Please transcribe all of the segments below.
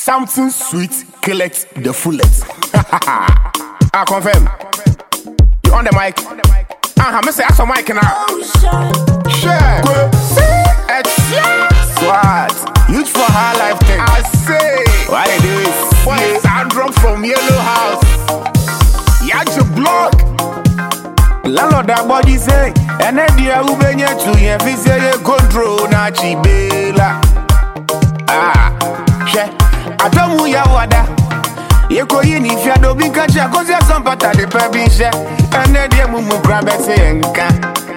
Something sweet, kill it, the fullest. I confirm. You on the mic? Me say that's a mic now. Share. Swat. Youth for high life thing. I say. Why they do this? Boy, sound drop from Yellow House. Yacht block. Landlord that body say. And then the Ubenya to you. If he say control na chibela. Share. Atomu ya wada. Yeko yini fia do binka cha cause ya some pata de pebisha and then the mumu grab it enka.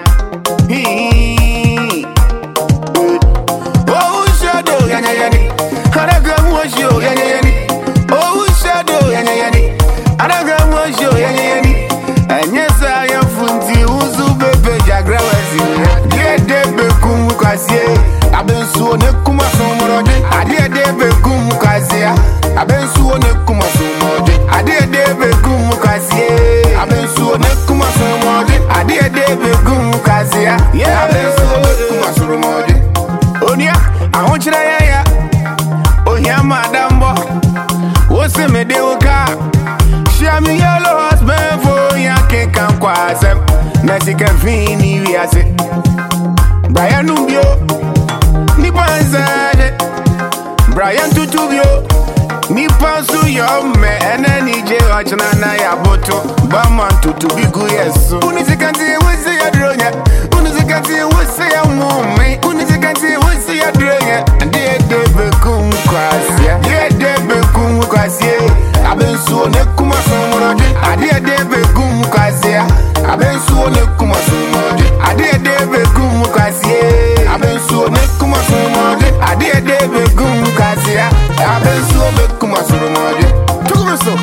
Oh shadow yana yani haraga mosho yana yani. Oh shadow yana yani haraga mosho yana yani. Anyesa ya funti uzu bebe jagrawasi de bekum kwasie abensuo ne kuma somroje ade de bekum kwasie abensuo ne kuma somroje ade de bekum kwasie abensuo ne kuma somroje ade de bekum kwasie abensuo ne kuma somroje onia ahonchira ya ohia madambo wo se me de oka share me Yellow House man for ya kan kwasem na sika fini wi ase Brian Ubio ni panzade Brian Tutubio ni pansu yo me eneni je ochna na ya boto bama tutubigu yesu unizikanti wese ya dronya unizikanti wese ya mume unizikanti wese ya dronya de bekum kwasia de bekum kwasia abensuo ne kuma somroje ade de bekum kwasia abensuo ne kuma somroje ade de bekum kwasia abensuo ne kuma somroje ade de bekum kwasia abensuo be kuma somroje tukumiso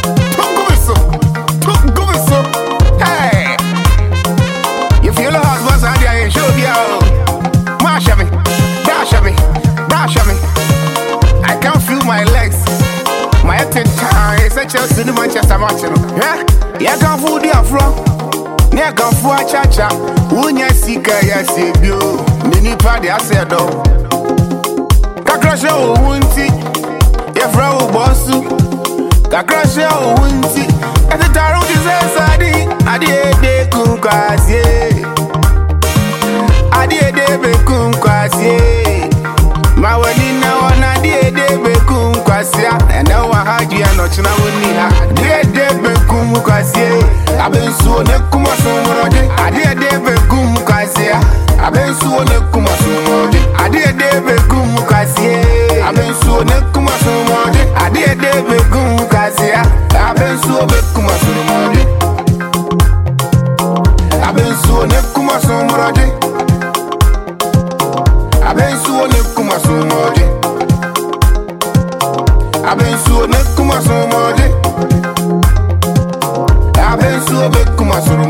hey you feel the house was out there and show you masha me dash me I can't feel my legs. My head time is a Chelsea to Manchester match. Yeah, can't fool the afro. Yeah, can't fool a cha-cha. Unya sika ya sebio. Nini pa de asedo. Kakrasha o wunti. Yefra o bossu. Kakrasha o wunti. At the taro disasadi. Adi de kunkwasie. Adi de be kunkwasie. Mawani na wana die de bekum kwasia ena wa haji anochina woni ha de bekum kwasia abensuo ne kuma somroje ade de bekum kwasia abensuo ne kuma somroje ade de bekum kwasia abensuo ne kuma somroje ade de bekum kwasia abensuo be kuma somroje abensuo ne kuma somroje abensuo ne kuma somroje abensuo ne kuma somroje abensuo be kuma somroje